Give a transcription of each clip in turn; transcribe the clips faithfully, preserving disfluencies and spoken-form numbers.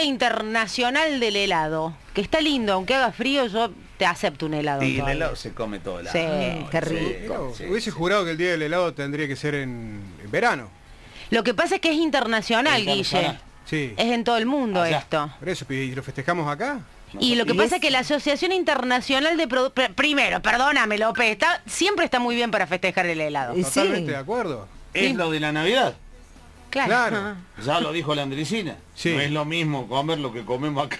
Internacional del Helado, que está lindo, aunque haga frío, yo te acepto un helado. Y el todavía. helado se come todo el año. Sí, ¿no? qué rico. Sí, Hubiese sí. jurado que el día del helado tendría que ser en, en verano. Lo que pasa es que es internacional, Internacional. Guille. Sí. Es en todo el mundo Allá. esto. Por eso, ¿y lo festejamos acá? Y lo que Y pasa es- es que la Asociación Internacional de Productos... Primero, perdóname, López, está, siempre está muy bien para festejar el helado. Y Totalmente sí. de acuerdo. Es lo de la Navidad. Claro. Claro. Ya lo dijo la Andresina. Sí. No es lo mismo comer lo que comemos acá.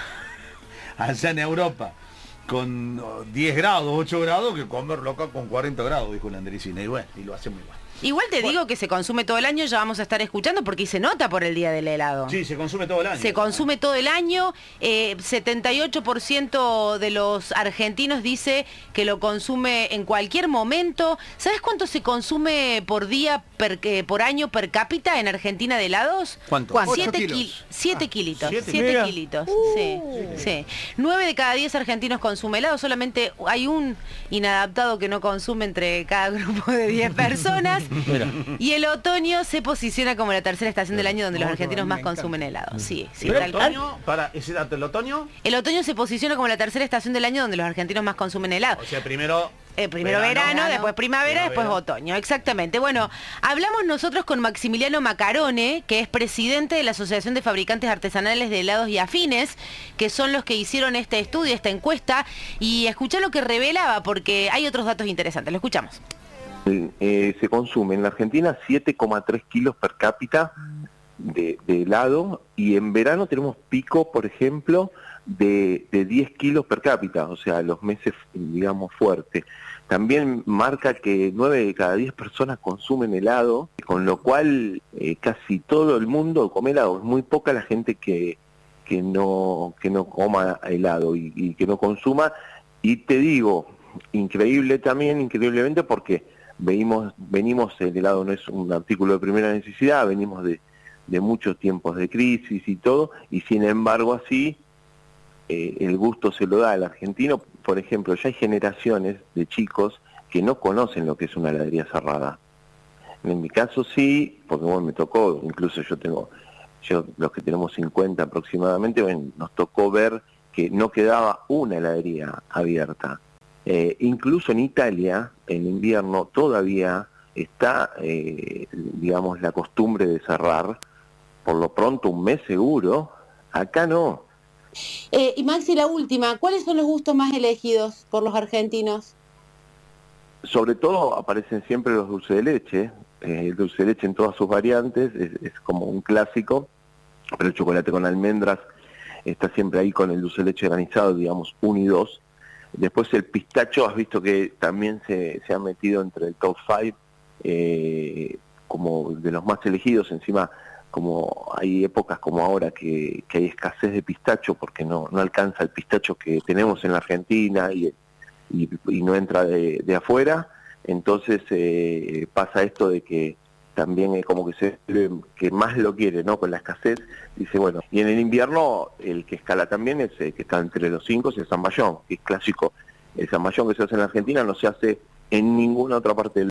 Allá en Europa. Con oh, diez grados, ocho grados, que comerlo acá con cuarenta grados, dijo la Andresina. Y bueno, y lo hacemos igual. Igual te digo que se consume todo el año, ya vamos a estar escuchando porque se nota por el día del helado. Sí, se consume todo el año. Se consume todo el año, eh, setenta y ocho por ciento de los argentinos dice que lo consume en cualquier momento. ¿Sabes cuánto se consume por día, per, eh, por año per cápita en Argentina de helados? ¿Cuánto? ¿Cuánto? Siete, Ocho kil- kilos. siete Ah, kilitos. siete. Siete Mira. kilitos. Sí, sí. Nueve de cada diez argentinos consume helado, solamente hay un inadaptado que no consume entre cada grupo de diez personas. Mira. Y el otoño se posiciona como la tercera estación del año donde los Oh, argentinos me más encanta. consumen helado. Sí, sí, Pero tal el cual. otoño, para ese dato, el otoño, El otoño se posiciona como la tercera estación del año donde los argentinos más consumen helado. o sea, primero... Eh, primero verano, verano, después primavera, primavera. después otoño, exactamente. Bueno, hablamos nosotros con Maximiliano Macarone, que es presidente de la Asociación de Fabricantes Artesanales de Helados y Afines, que son los que hicieron este estudio, esta encuesta, y escuchá lo que revelaba, porque hay otros datos interesantes. Lo escuchamos. Eh, se consume en la Argentina siete coma tres kilos per cápita de, de helado, y en verano tenemos pico, por ejemplo, de, de diez kilos per cápita, o sea, los meses, digamos, fuertes. También marca que nueve de cada diez personas consumen helado, con lo cual eh, casi todo el mundo come helado. Es muy poca la gente que, que, no, que no coma helado y, y que no consuma. Y te digo, increíble también, increíblemente, porque venimos, venimos, el helado no es un artículo de primera necesidad, venimos de, de muchos tiempos de crisis y todo, y sin embargo así eh, el gusto se lo da al argentino. Por ejemplo, ya hay generaciones de chicos que no conocen lo que es una heladería cerrada. En mi caso sí, porque bueno, me tocó, incluso yo tengo, yo los que tenemos cincuenta aproximadamente, bueno, nos tocó ver que no quedaba una heladería abierta. Eh, incluso en Italia, en invierno, todavía está, eh, digamos, la costumbre de cerrar, por lo pronto un mes seguro. Acá no. Eh, y Maxi, la última, ¿cuáles son los gustos más elegidos por los argentinos? Sobre todo aparecen siempre los dulces de leche, eh, el dulce de leche en todas sus variantes, es, es como un clásico, pero el chocolate con almendras está siempre ahí con el dulce de leche granizado, digamos, uno y dos. Después el pistacho, has visto que también se, se ha metido entre el top cinco, eh, como de los más elegidos. Encima, como hay épocas como ahora que, que hay escasez de pistacho porque no, no alcanza el pistacho que tenemos en la Argentina y, y, y no entra de, de afuera, entonces eh, pasa esto de que también es como que se que más lo quiere, ¿no? Con la escasez, dice, bueno, y en el invierno el que escala también es el que está entre los cinco, es el zamballón, que es clásico. El zamballón que se hace en la Argentina no se hace en ninguna otra parte del